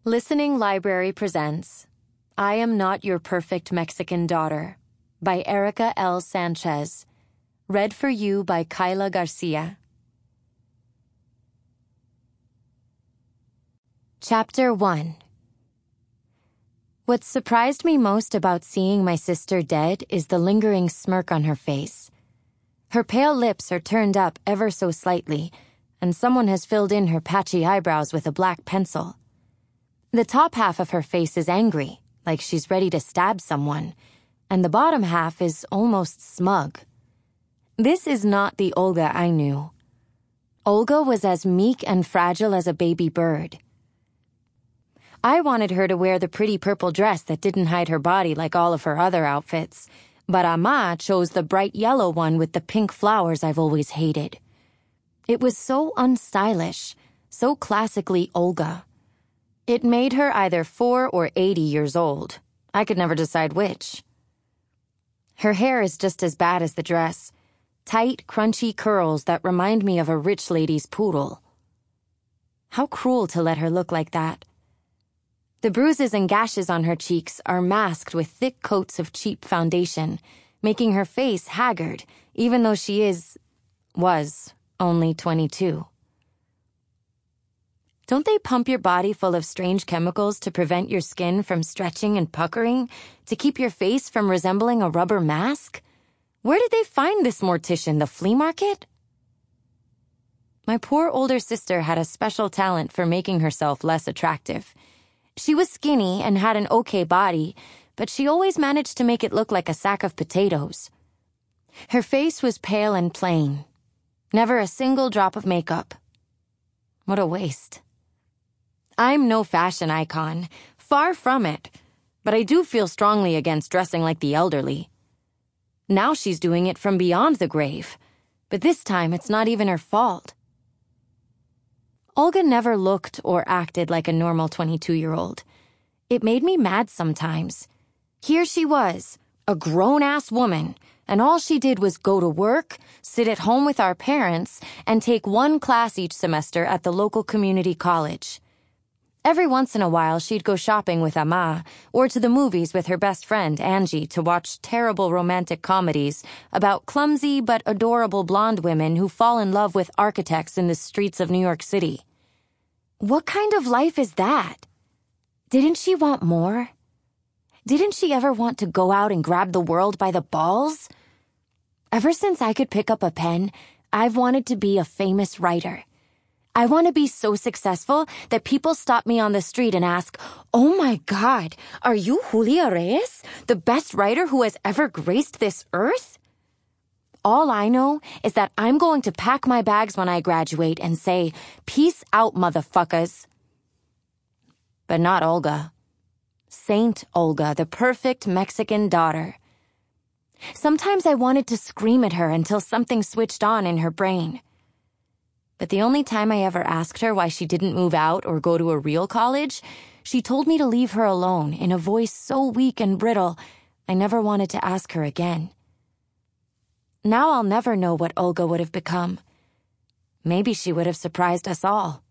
Listening Library presents I Am Not Your Perfect Mexican Daughter by Erica L. Sanchez. Read for you by Kyla Garcia. Chapter 1. What surprised me most about seeing my sister dead is the lingering smirk on her face. Her pale lips are turned up ever so slightly, and someone has filled in her patchy eyebrows with a black pencil. The top half of her face is angry, like she's ready to stab someone, and the bottom half is almost smug. This is not the Olga I knew. Olga was as meek and fragile as a baby bird. I wanted her to wear the pretty purple dress that didn't hide her body like all of her other outfits, but Ama chose the bright yellow one with the pink flowers I've always hated. It was so unstylish, so classically Olga. It made her either 4 or 80 years old. I could never decide which. Her hair is just as bad as the dress. Tight, crunchy curls that remind me of a rich lady's poodle. How cruel to let her look like that. The bruises and gashes on her cheeks are masked with thick coats of cheap foundation, making her face haggard, even though she was only 22. Don't they pump your body full of strange chemicals to prevent your skin from stretching and puckering, to keep your face from resembling a rubber mask? Where did they find this mortician, the flea market? My poor older sister had a special talent for making herself less attractive. She was skinny and had an okay body, but she always managed to make it look like a sack of potatoes. Her face was pale and plain. Never a single drop of makeup. What a waste. I'm no fashion icon, far from it, but I do feel strongly against dressing like the elderly. Now she's doing it from beyond the grave, but this time it's not even her fault. Olga never looked or acted like a normal 22-year-old. It made me mad sometimes. Here she was, a grown-ass woman, and all she did was go to work, sit at home with our parents, and take one class each semester at the local community college. Every once in a while, she'd go shopping with Ama, or to the movies with her best friend, Angie, to watch terrible romantic comedies about clumsy but adorable blonde women who fall in love with architects in the streets of New York City. What kind of life is that? Didn't she want more? Didn't she ever want to go out and grab the world by the balls? Ever since I could pick up a pen, I've wanted to be a famous writer. I want to be so successful that people stop me on the street and ask, "Oh my God, are you Julia Reyes, the best writer who has ever graced this earth?" All I know is that I'm going to pack my bags when I graduate and say, "Peace out, motherfuckers." But not Olga. Saint Olga, the perfect Mexican daughter. Sometimes I wanted to scream at her until something switched on in her brain. But the only time I ever asked her why she didn't move out or go to a real college, she told me to leave her alone in a voice so weak and brittle, I never wanted to ask her again. Now I'll never know what Olga would have become. Maybe she would have surprised us all.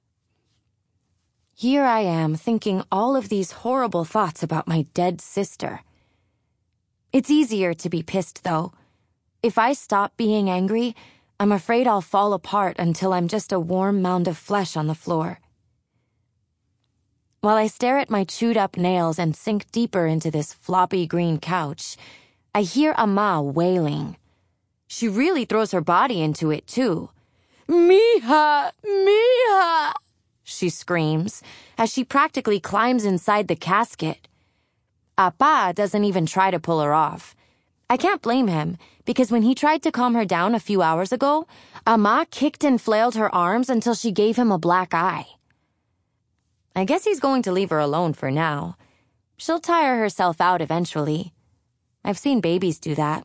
Here I am thinking all of these horrible thoughts about my dead sister. It's easier to be pissed, though. If I stop being angry, I'm afraid I'll fall apart until I'm just a warm mound of flesh on the floor. While I stare at my chewed-up nails and sink deeper into this floppy green couch, I hear Ama wailing. She really throws her body into it, too. "Mija! Mija!" she screams, as she practically climbs inside the casket. Appa doesn't even try to pull her off. I can't blame him, because when he tried to calm her down a few hours ago, Ama kicked and flailed her arms until she gave him a black eye. I guess he's going to leave her alone for now. She'll tire herself out eventually. I've seen babies do that.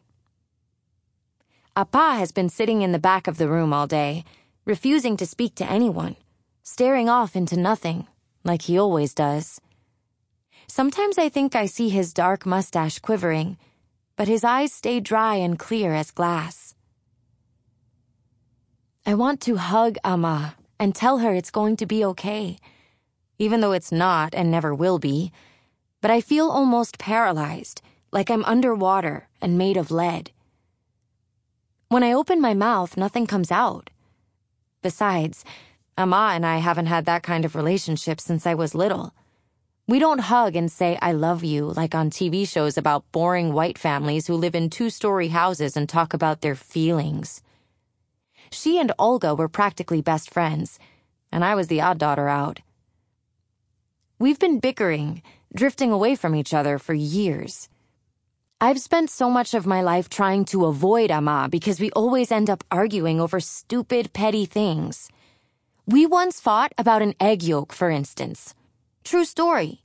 Appa has been sitting in the back of the room all day, refusing to speak to anyone, staring off into nothing, like he always does. Sometimes I think I see his dark mustache quivering, but his eyes stay dry and clear as glass. I want to hug Ama and tell her it's going to be okay. even though it's not and never will be. But I feel almost paralyzed, like I'm underwater and made of lead. When I open my mouth, nothing comes out. Besides, Ama and I haven't had that kind of relationship since I was little. We don't hug and say I love you like on TV shows about boring white families who live in 2-story houses and talk about their feelings. She and Olga were practically best friends, and I was the odd daughter out. We've been bickering, drifting away from each other for years. I've spent so much of my life trying to avoid Ama because we always end up arguing over stupid, petty things. We once fought about an egg yolk, for instance. True story.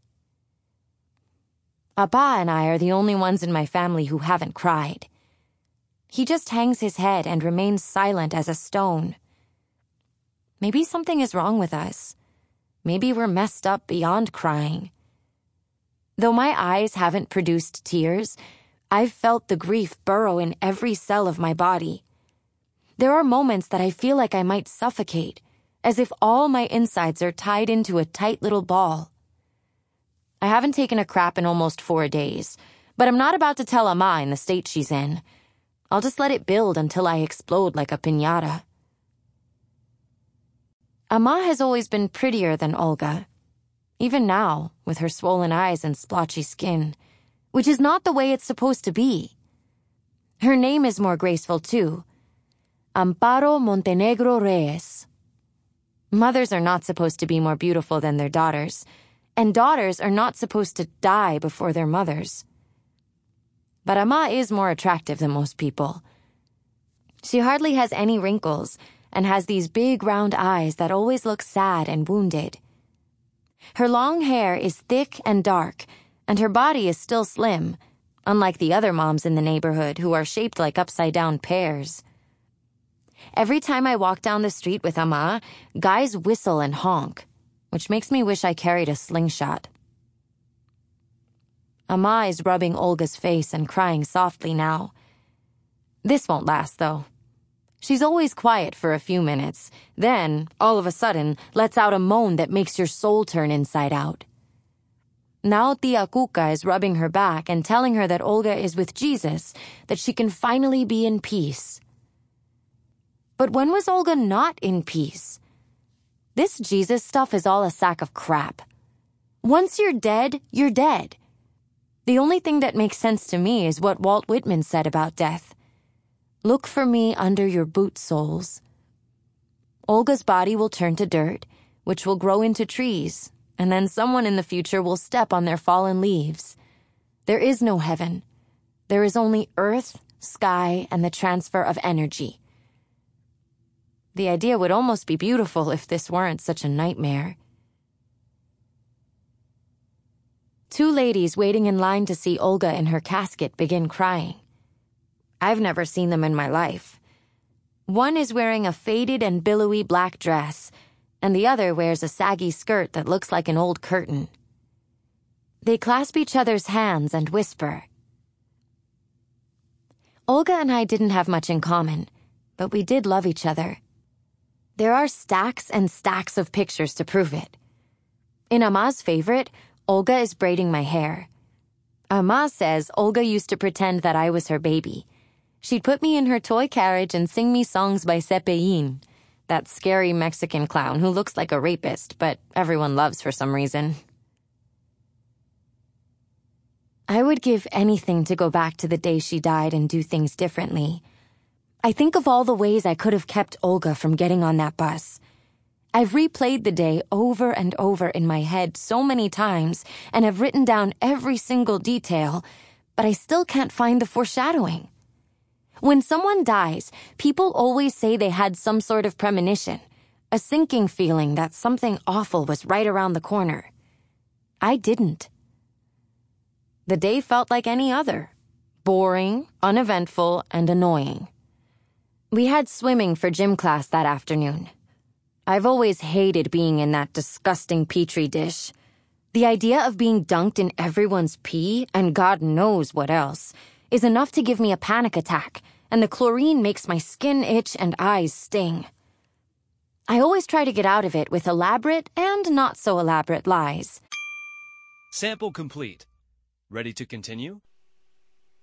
Abba and I are the only ones in my family who haven't cried. He just hangs his head and remains silent as a stone. Maybe something is wrong with us. Maybe we're messed up beyond crying. Though my eyes haven't produced tears, I've felt the grief burrow in every cell of my body. There are moments that I feel like I might suffocate, as if all my insides are tied into a tight little ball. I haven't taken a crap in almost 4 days, but I'm not about to tell Ama in the state she's in. I'll just let it build until I explode like a piñata. Ama has always been prettier than Olga, even now, with her swollen eyes and splotchy skin, which is not the way it's supposed to be. Her name is more graceful, too. Amparo Montenegro Reyes. Mothers are not supposed to be more beautiful than their daughters, and daughters are not supposed to die before their mothers. But Ama is more attractive than most people. She hardly has any wrinkles and has these big round eyes that always look sad and wounded. Her long hair is thick and dark, and her body is still slim, unlike the other moms in the neighborhood who are shaped like upside-down pears. Every time I walk down the street with Ama, guys whistle and honk, which makes me wish I carried a slingshot. Ama is rubbing Olga's face and crying softly now. This won't last, though. She's always quiet for a few minutes, then, all of a sudden, lets out a moan that makes your soul turn inside out. Now Tia Cuca is rubbing her back and telling her that Olga is with Jesus, that she can finally be in peace. But when was Olga not in peace? This Jesus stuff is all a sack of crap. Once you're dead, you're dead. The only thing that makes sense to me is what Walt Whitman said about death. Look for me under your boot soles. Olga's body will turn to dirt, which will grow into trees, and then someone in the future will step on their fallen leaves. There is no heaven. There is only earth, sky, and the transfer of energy. The idea would almost be beautiful if this weren't such a nightmare. 2 ladies waiting in line to see Olga in her casket begin crying. I've never seen them in my life. One is wearing a faded and billowy black dress, and the other wears a saggy skirt that looks like an old curtain. They clasp each other's hands and whisper. Olga and I didn't have much in common, but we did love each other. There are stacks and stacks of pictures to prove it. In Ama's favorite, Olga is braiding my hair. Ama says Olga used to pretend that I was her baby. She'd put me in her toy carriage and sing me songs by Cepillín, that scary Mexican clown who looks like a rapist, but everyone loves for some reason. I would give anything to go back to the day she died and do things differently. I think of all the ways I could have kept Olga from getting on that bus. I've replayed the day over and over in my head so many times and have written down every single detail, but I still can't find the foreshadowing. When someone dies, people always say they had some sort of premonition, a sinking feeling that something awful was right around the corner. I didn't. The day felt like any other, boring, uneventful, and annoying. We had swimming for gym class that afternoon. I've always hated being in that disgusting petri dish. The idea of being dunked in everyone's pee, and God knows what else, is enough to give me a panic attack, and the chlorine makes my skin itch and eyes sting. I always try to get out of it with elaborate and not so elaborate lies. Sample complete. Ready to continue?